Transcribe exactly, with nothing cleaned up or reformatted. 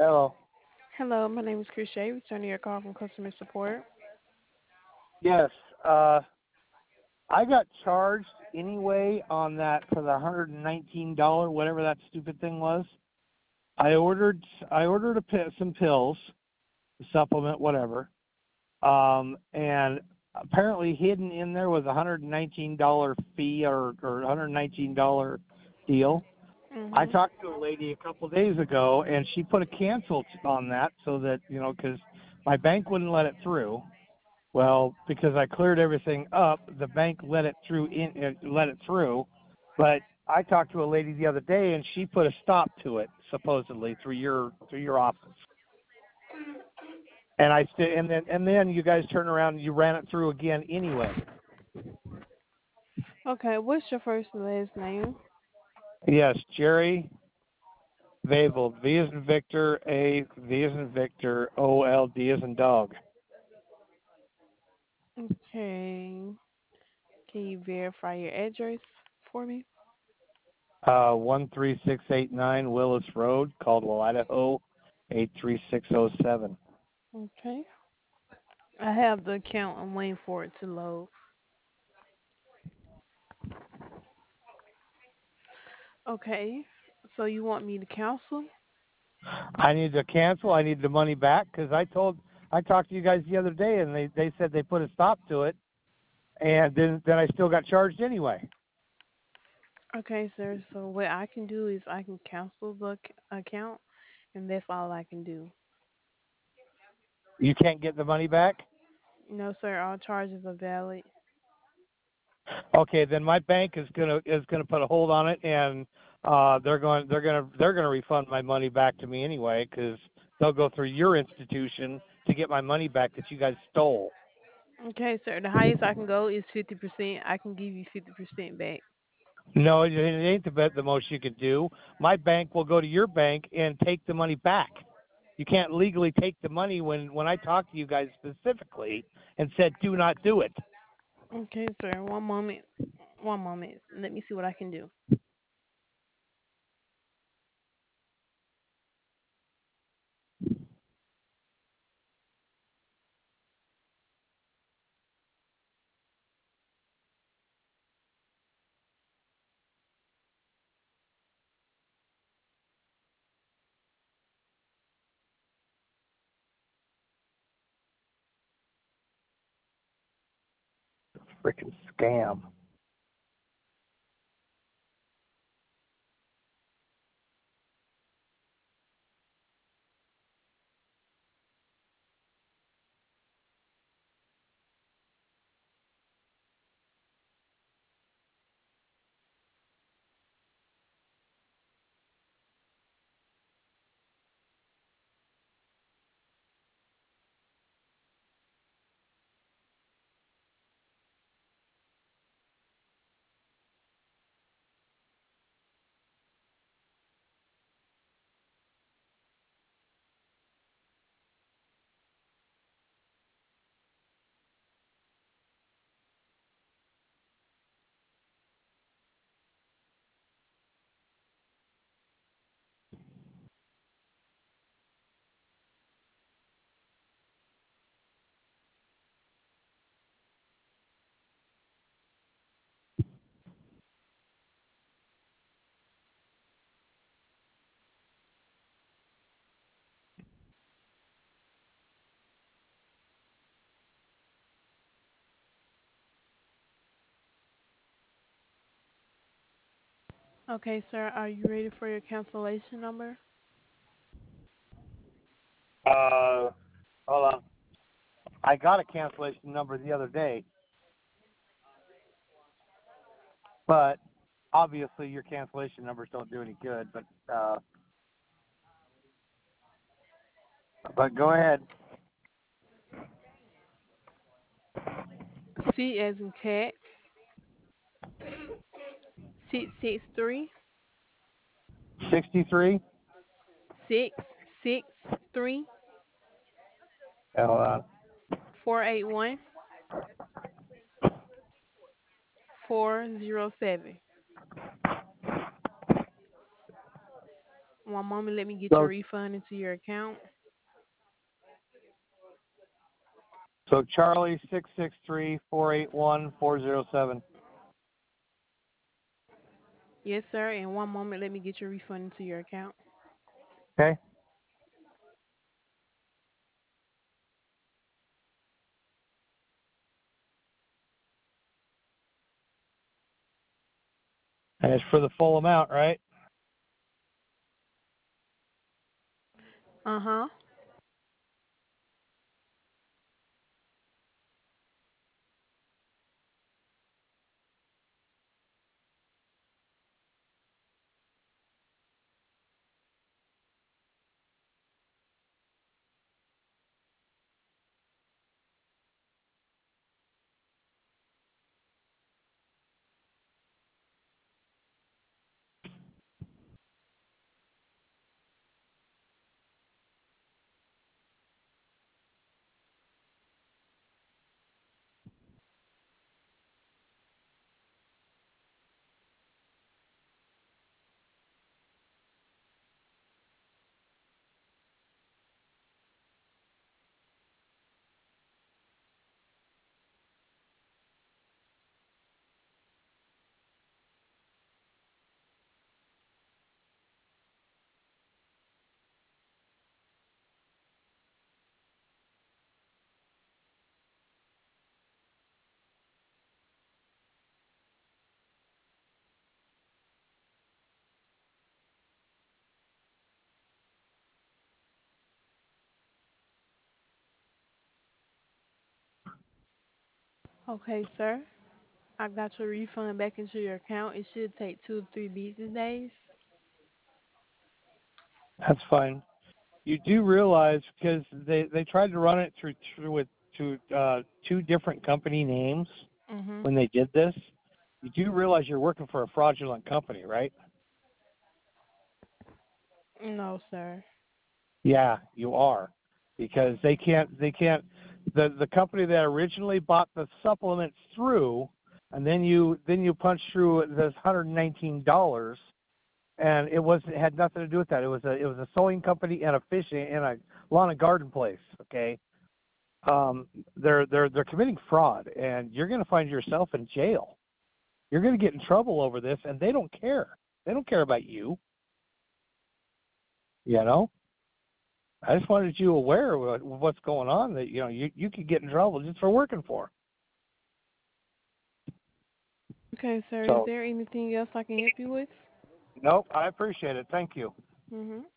Hello. Hello, my name is Krishay, returning your call from customer support. Yes. Uh, I got charged anyway on that for the hundred and nineteen dollar whatever that stupid thing was. I ordered I ordered a pi- some pills, a supplement, whatever. Um, and apparently hidden in there was a hundred and nineteen dollar fee or or hundred and nineteen dollar deal. I Mhm. talked to a lady a couple of days ago, and she put a cancel on that so that you know because my bank wouldn't let it through. Well, because I cleared everything up, the bank let it through in uh, let it through. But I talked to a lady the other day, and she put a stop to it supposedly through your through your office. And I st- and then and then you guys turned around and you ran it through again anyway. Okay, what's your first and last name? Yes, Jerry Vabel, V as in Victor, A, V as in Victor, O L D as in dog. Okay. Can you verify your address for me? Uh, one three six eight nine Willis Road, Caldwell, Idaho, eight three six zero seven. Okay. I have the account. I'm waiting for it to load. Okay. So you want me to cancel? I need to cancel. I need the money back because I told I talked to you guys the other day, and they they said they put a stop to it, and then then I still got charged anyway. Okay, sir. So what I can do is I can cancel the ac- account, and that's all I can do. You can't get the money back. No, sir. All charges are valid. Okay, then my bank is gonna is gonna put a hold on it, and uh, they're going they're gonna they're gonna refund my money back to me anyway because they'll go through your institution to get my money back that you guys stole. Okay, sir. The highest I can go is fifty percent. I can give you fifty percent back. No, it it ain't the bet the most you could do. My bank will go to your bank and take the money back. You can't legally take the money when when I talked to you guys specifically and said do not do it. Okay, sir. One moment. One moment. Let me see what I can do. Freaking scam. Okay, sir. Are you ready for your cancellation number? Uh, hold on. I got a cancellation number the other day, but obviously your cancellation numbers don't do any good. But uh, but go ahead. C as in cat. Six six three Sixty-three. six six three Hold on. four eight one four zero seven. One moment, let me get your So refund into your account. so Charlie six six three four eight one four zero seven. Yes, sir. And one moment, let me get your refund into your account. Okay. And it's for the full amount, right? Uh huh. Okay, sir. I got your refund back into your account. It should take two to three business days. That's fine. You do realize because they they tried to run it through through with to uh, two different company names Mhm. when they did this. You do realize you're working for a fraudulent company, right? No, sir. Yeah, you are, because they can't they can't the the company that originally bought the supplements through, and then you then you punch through this one hundred nineteen dollars, and it was it had nothing to do with that. It was a it was a sewing company and a fishing and a lawn and garden place. Okay, um, they're they're they're committing fraud, and you're going to find yourself in jail. You're going to get in trouble over this, and they don't care. They don't care about you. You know. I just wanted you aware of what's going on. That you know you you could get in trouble just for working for 'em. Okay, sir. Is So there anything else I can help you with? nope, I appreciate it. Thank you. Mhm.